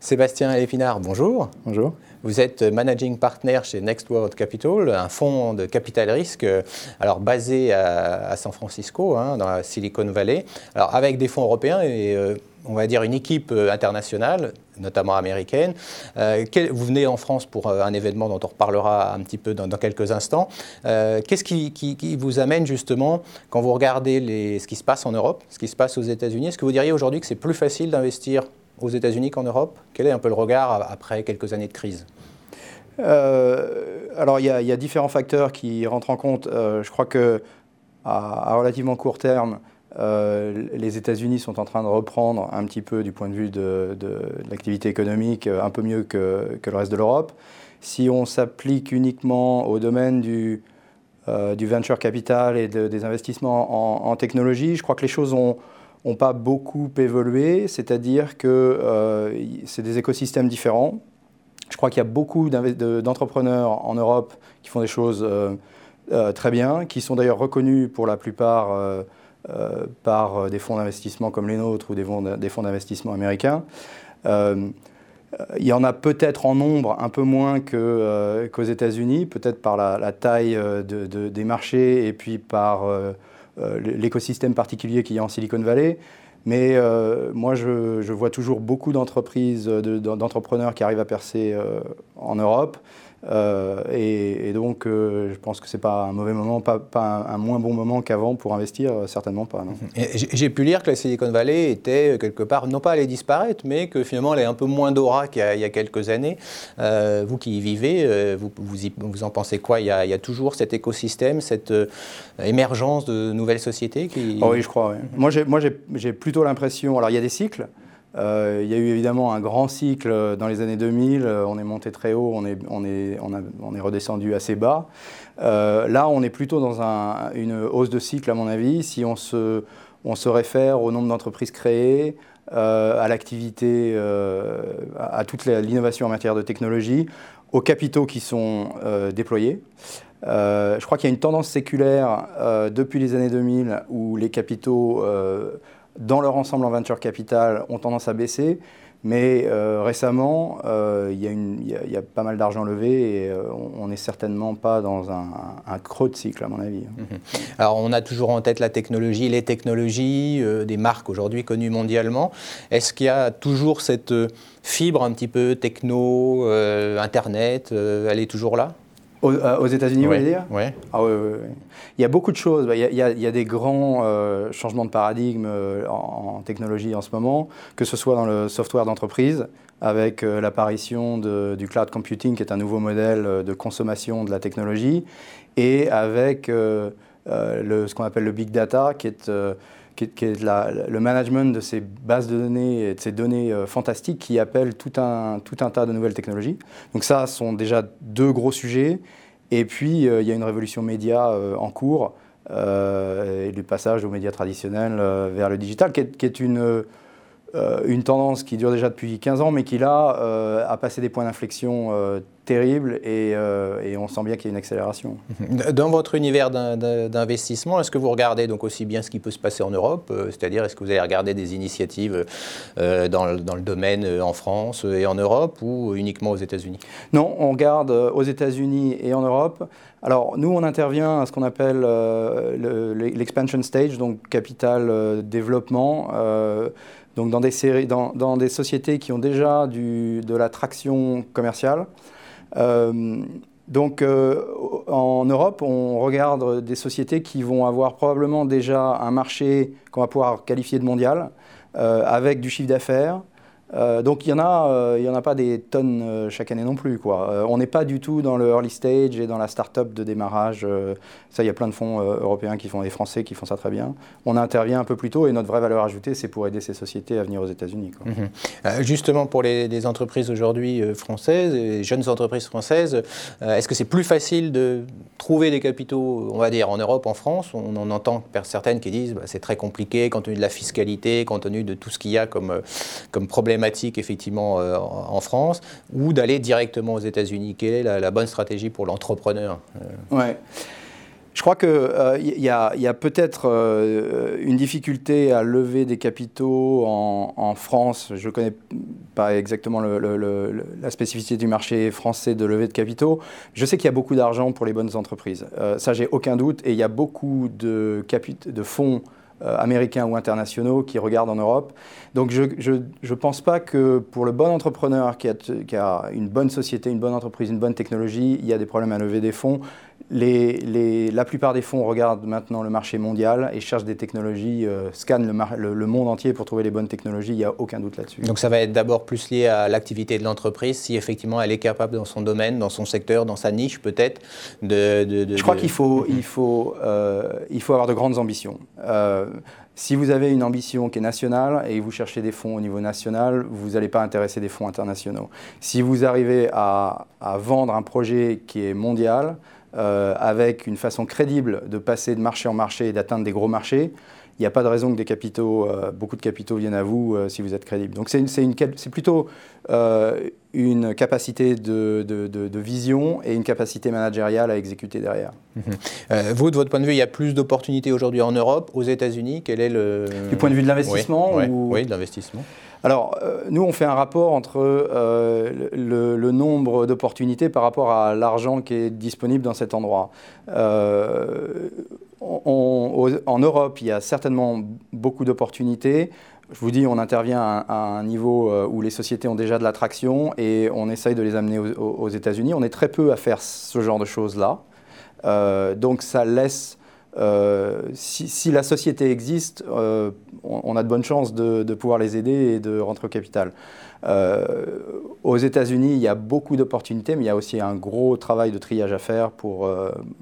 Sébastien Lépinard, bonjour. Bonjour. Vous êtes managing partner chez Next World Capital, un fonds de capital risque alors basé à San Francisco, dans la Silicon Valley, alors avec des fonds européens et on va dire une équipe internationale, notamment américaine. Vous venez en France pour un événement dont on reparlera un petit peu dans quelques instants. Qu'est-ce qui vous amène justement, quand vous regardez ce qui se passe en Europe, ce qui se passe aux États-Unis, est-ce que vous diriez aujourd'hui que c'est plus facile d'investir aux États-Unis qu'en Europe? Quel est un peu le regard après quelques années de crise? Alors, il y a différents facteurs qui rentrent en compte. Je crois qu'à relativement court terme, les États-Unis sont en train de reprendre un petit peu du point de vue de l'activité économique, un peu mieux que le reste de l'Europe. Si on s'applique uniquement au domaine du venture capital et des investissements en technologie, je crois que les choses n'ont pas beaucoup évolué, c'est-à-dire que c'est des écosystèmes différents. Je crois qu'il y a beaucoup d'entrepreneurs en Europe qui font des choses très bien, qui sont d'ailleurs reconnus pour la plupart par des fonds d'investissement comme les nôtres ou des fonds d'investissement américains. Il y en a peut-être en nombre un peu moins qu'aux États-Unis, peut-être par la taille des marchés et puis par l'écosystème particulier qu'il y a en Silicon Valley. Mais moi, je vois toujours beaucoup d'entreprises, d'entrepreneurs qui arrivent à percer en Europe. Et donc, je pense que ce n'est pas un mauvais moment, pas un moins bon moment qu'avant pour investir, certainement pas. Non. J'ai pu lire que la Silicon Valley était quelque part, non pas allée disparaître, mais que finalement elle est un peu moins d'aura qu'il y a quelques années. Vous qui y vivez, vous en pensez quoi? Il y a toujours cet écosystème, cette émergence de nouvelles sociétés qui... Oh oui, je crois. Oui. Moi, j'ai plutôt l'impression... Alors, il y a des cycles. Il y a eu évidemment un grand cycle dans les années 2000, on est monté très haut, on est redescendu assez bas. Là, on est plutôt dans une hausse de cycle à mon avis, si on se réfère au nombre d'entreprises créées, à l'activité, à toute l'innovation en matière de technologie, aux capitaux qui sont déployés. Je crois qu'il y a une tendance séculaire depuis les années 2000 où les capitaux dans leur ensemble en venture capital, ont tendance à baisser. Mais récemment, il y a pas mal d'argent levé et on n'est certainement pas dans un creux de cycle, à mon avis. Alors, on a toujours en tête la technologie, les technologies, des marques aujourd'hui connues mondialement. Est-ce qu'il y a toujours cette fibre un petit peu techno, Internet, elle est toujours là ? Aux États-Unis, vous voulez dire ? Oui. Ah, oui. Il y a beaucoup de choses. Il y a des grands changements de paradigme en technologie en ce moment, que ce soit dans le software d'entreprise, avec l'apparition du cloud computing, qui est un nouveau modèle de consommation de la technologie, et avec ce qu'on appelle le big data, qui est le management de ces bases de données et de ces données fantastiques qui appellent tout un tas de nouvelles technologies. Donc ça, ce sont déjà deux gros sujets. Et puis, il y a une révolution média en cours, et le passage aux médias traditionnels vers le digital, qui est une tendance qui dure déjà depuis 15 ans, mais qui là a passé des points d'inflexion terribles et on sent bien qu'il y a une accélération. Dans votre univers d'investissement, est-ce que vous regardez donc aussi bien ce qui peut se passer en Europe, c'est-à-dire est-ce que vous allez regarder des initiatives dans le domaine en France et en Europe ou uniquement aux États-Unis? Non, on regarde aux États-Unis et en Europe. Alors nous, on intervient à ce qu'on appelle l'expansion stage, donc capital développement. Donc dans des sociétés qui ont déjà de la traction commerciale. Donc en Europe, on regarde des sociétés qui vont avoir probablement déjà un marché qu'on va pouvoir qualifier de mondial, avec du chiffre d'affaires. Donc il y en a pas des tonnes chaque année non plus, quoi. On n'est pas du tout dans le early stage et dans la start-up de démarrage. Ça, il y a plein de fonds européens des Français qui font ça très bien. On intervient un peu plus tôt et notre vraie valeur ajoutée, c'est pour aider ces sociétés à venir aux États-Unis, quoi. Justement, pour les entreprises aujourd'hui françaises, les jeunes entreprises françaises, est-ce que c'est plus facile de trouver des capitaux, on va dire, en Europe, en France? On en entend certaines qui disent c'est très compliqué compte tenu de la fiscalité, compte tenu de tout ce qu'il y a comme problème effectivement en France, ou d'aller directement aux États-Unis. Quelle est la bonne stratégie pour l'entrepreneur? Ouais. Je crois qu'il y a peut-être une difficulté à lever des capitaux en France. Je ne connais pas exactement la spécificité du marché français de levée de capitaux. Je sais qu'il y a beaucoup d'argent pour les bonnes entreprises. Ça, j'ai aucun doute. Et il y a beaucoup de fonds américains ou internationaux qui regardent en Europe. Donc je ne pense pas que pour le bon entrepreneur qui a une bonne société, une bonne entreprise, une bonne technologie, il y a des problèmes à lever des fonds. La plupart des fonds regardent maintenant le marché mondial et cherchent des technologies, scannent le monde entier pour trouver les bonnes technologies, il n'y a aucun doute là-dessus. Donc ça va être d'abord plus lié à l'activité de l'entreprise, si effectivement elle est capable dans son domaine, dans son secteur, dans sa niche peut-être Je crois qu'il faut avoir de grandes ambitions. Si vous avez une ambition qui est nationale et vous cherchez des fonds au niveau national, vous n'allez pas intéresser des fonds internationaux. Si vous arrivez à vendre un projet qui est mondial, avec une façon crédible de passer de marché en marché et d'atteindre des gros marchés, il n'y a pas de raison que beaucoup de capitaux viennent à vous si vous êtes crédible. Donc c'est plutôt une capacité de vision et une capacité managériale à exécuter derrière. Vous, de votre point de vue, il y a plus d'opportunités aujourd'hui en Europe, aux États-Unis. Quel est le... Du point de vue de l'investissement Oui, de l'investissement. Alors, nous, on fait un rapport entre le nombre d'opportunités par rapport à l'argent qui est disponible dans cet endroit. En Europe, il y a certainement beaucoup d'opportunités. Je vous dis, on intervient à un niveau où les sociétés ont déjà de l'attraction et on essaye de les amener aux États-Unis. On est très peu à faire ce genre de choses-là. Donc, ça laisse... si la société existe, on a de bonnes chances de pouvoir les aider et de rentrer au capital. Aux États-Unis, il y a beaucoup d'opportunités, mais il y a aussi un gros travail de triage à faire pour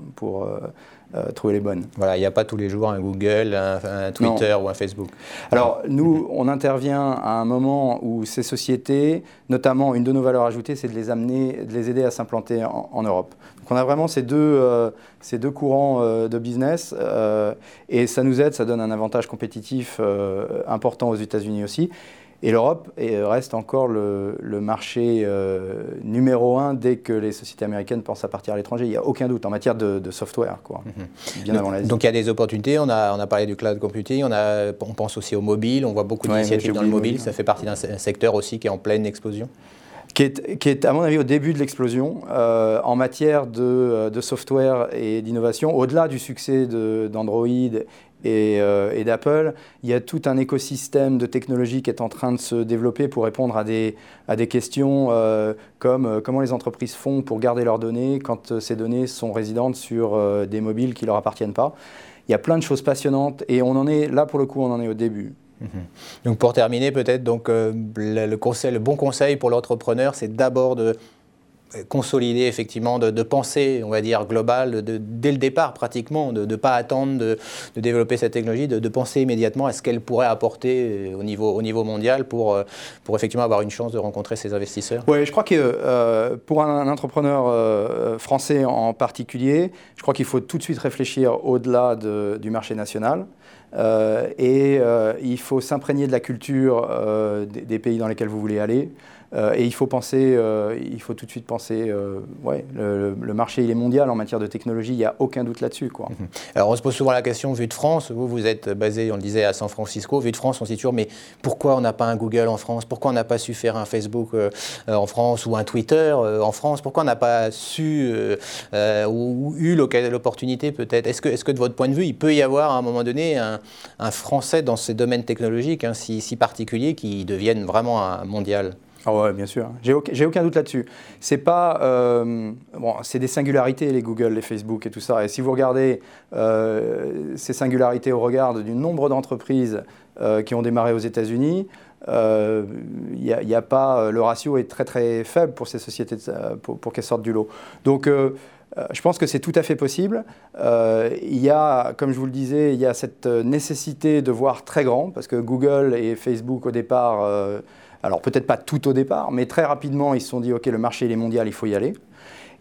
trouver les bonnes. Voilà, il n'y a pas tous les jours un Google, un Twitter ou un Facebook. Alors, nous, on intervient à un moment où ces sociétés, notamment une de nos valeurs ajoutées, c'est de les aider à s'implanter en Europe. Donc, on a vraiment ces deux courants de business et ça nous aide, ça donne un avantage compétitif important aux États-Unis aussi. Et l'Europe reste encore le marché numéro 1 dès que les sociétés américaines pensent à partir à l'étranger. Il n'y a aucun doute en matière de software, quoi. Bien avant l'Asie. Donc il y a des opportunités, on a parlé du cloud computing, on pense aussi au mobile, on voit beaucoup d'initiatives dans le mobile, ça fait partie d'un secteur aussi qui est en pleine explosion. Qui est, à mon avis, au début de l'explosion en matière de software et d'innovation. Au-delà du succès d'Android et d'Apple, il y a tout un écosystème de technologies qui est en train de se développer pour répondre à des questions comme comment les entreprises font pour garder leurs données quand ces données sont résidentes sur des mobiles qui ne leur appartiennent pas. Il y a plein de choses passionnantes et on en est, là pour le coup, on en est au début. Donc pour terminer, peut-être le bon conseil pour l'entrepreneur, c'est d'abord de consolider effectivement, de penser, on va dire, global, dès le départ pratiquement, de ne pas attendre de développer cette technologie, de penser immédiatement à ce qu'elle pourrait apporter au niveau mondial pour effectivement avoir une chance de rencontrer ces investisseurs. Oui, je crois que pour un entrepreneur français en particulier, je crois qu'il faut tout de suite réfléchir au-delà du marché national. Il faut s'imprégner de la culture des pays dans lesquels vous voulez aller. Et il faut tout de suite penser, le marché il est mondial en matière de technologie, il n'y a aucun doute là-dessus, quoi. Alors on se pose souvent la question, vu de France, vous êtes basé, on le disait, à San Francisco, vu de France on se dit toujours, mais pourquoi on n'a pas un Google en France? Pourquoi on n'a pas su faire un Facebook en France ou un Twitter en France? Pourquoi on n'a pas su ou eu l'opportunité peut-être? Est-ce que de votre point de vue, il peut y avoir à un moment donné un Français dans ces domaines technologiques si particuliers qui deviennent vraiment un mondial? Ah ouais, bien sûr. J'ai aucun doute là-dessus. C'est pas c'est des singularités, les Google, les Facebook et tout ça. Et si vous regardez ces singularités au regard du nombre d'entreprises qui ont démarré aux États-Unis, y a pas, le ratio est très très faible pour ces sociétés pour qu'elles sortent du lot. Donc je pense que c'est tout à fait possible. Il y a, comme je vous le disais, il y a cette nécessité de voir très grand, parce que Google et Facebook au départ, alors peut-être pas tout au départ, mais très rapidement ils se sont dit ok, le marché il est mondial, il faut y aller.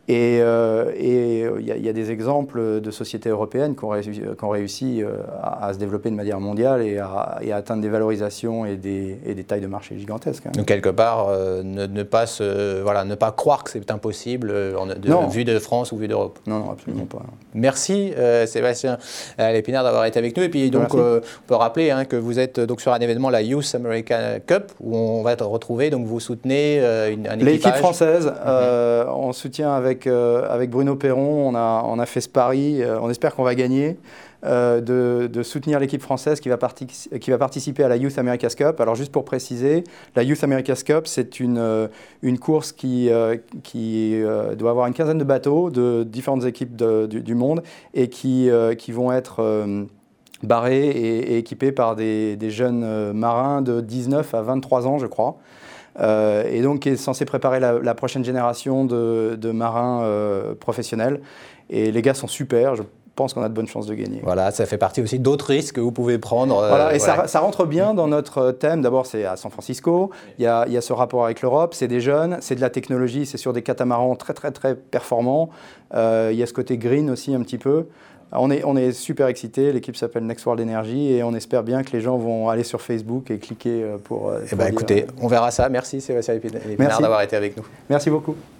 Et il y a des exemples de sociétés européennes qui ont réussi à se développer de manière mondiale et à atteindre des valorisations et des tailles de marché gigantesques. Hein. Donc quelque part, ne pas croire que c'est impossible vue de France ou vue d'Europe. Non, absolument pas. Merci Sébastien Lépinard d'avoir été avec nous. Et puis donc on peut rappeler que vous êtes donc sur un événement, la Youth America Cup, où on va retrouver, donc vous soutenez un équipage. L'équipe française, on soutient avec Bruno Perron, on a fait ce pari, on espère qu'on va gagner, de soutenir l'équipe française qui va participer à la Youth America's Cup. Alors juste pour préciser, la Youth America's Cup, c'est une course qui doit avoir une quinzaine de bateaux de différentes équipes du monde et qui vont être barrés et équipés par des jeunes marins de 19 à 23 ans, je crois. Et donc qui est censé préparer la prochaine génération de marins professionnels. Et les gars sont super, je pense qu'on a de bonnes chances de gagner. Voilà, ça fait partie aussi d'autres risques que vous pouvez prendre. Voilà, et ça rentre bien dans notre thème. D'abord, c'est à San Francisco, il y a ce rapport avec l'Europe, c'est des jeunes, c'est de la technologie, c'est sur des catamarans très très très performants. Il y a ce côté green aussi un petit peu. On est super excités, l'équipe s'appelle Next World Energy et on espère bien que les gens vont aller sur Facebook et cliquer pour écoutez, on verra ça. Merci Sébastien Lépinard d'avoir été avec nous. Merci beaucoup.